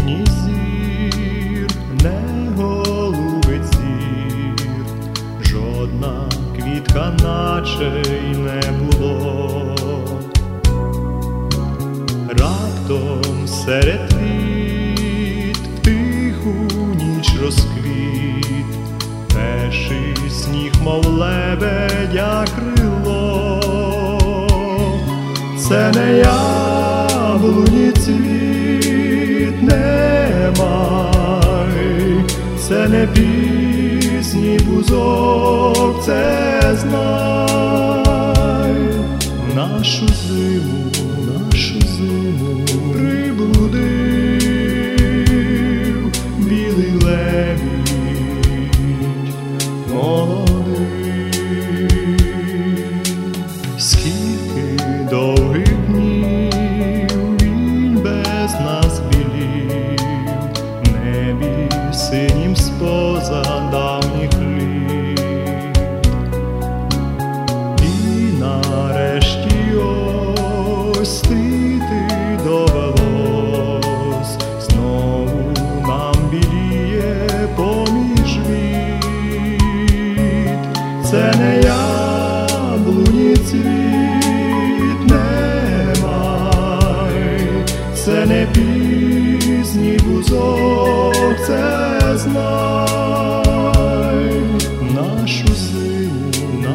ні зір, не голубить зір, жодна квітка наче й не було. Раптом серед квіт в тиху ніч розквіт, перший сніг, мов лебедя крило. Це не яблуні цвіт, не май, це не пісні бузок, це знай. Нашу зиму приблудив білий лебідь молодий. Скільки довгих днів він без нас білів, в небі синім споза давніх літ. І нарешті ось стити довелось, знову нам біліє поміж віт. Це не яблуні цвіт, не май, це не пізній бузок, це знай. Нашу зиму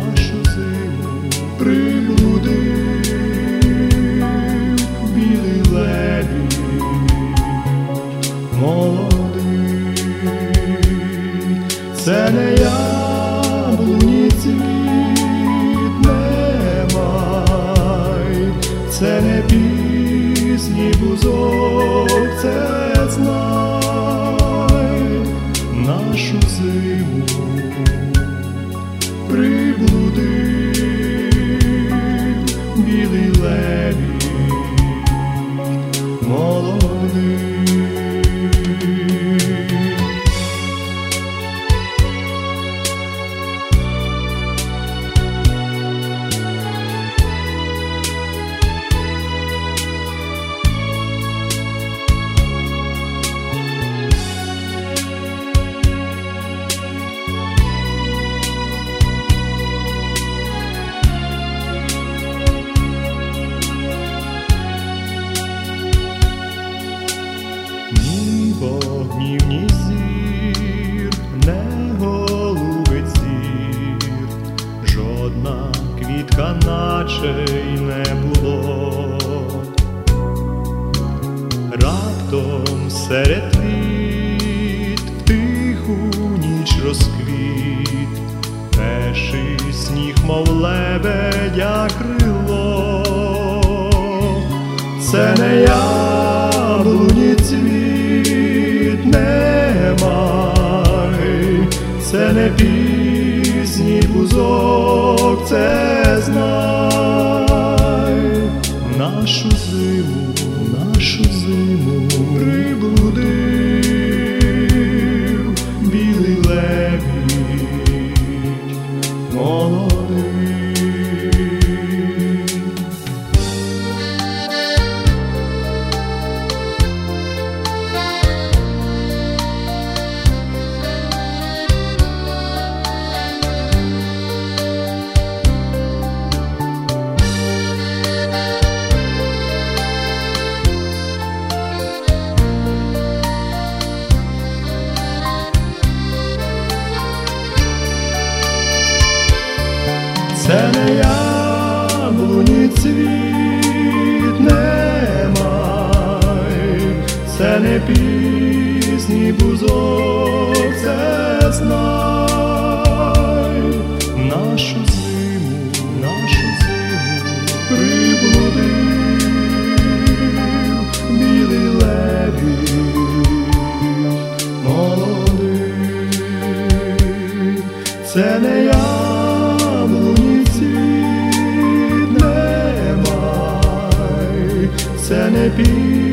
приблудив білий лебідь молодий. Це не яблуні цвіт, не май, це не пізній бузок, це знай. Нашу зиму приблудив білий лебідь молодий. Вогнів, ні зір, не голубить зір, жодна квітка наче й не було. Раптом серед квіт в тиху ніч розквіт, перший сніг, мов лебедя крило. Це не яблуні цвіт, не май, це не пізній бузок, це знай. Нашу зиму приблудив білий лебідь молодий. Це не яблуні цвіт, не май, це не пізній бузок, це знай. Нашу зиму приблудив білий лебідь молодий. Це не яблуні цвіт, не май, це не пізній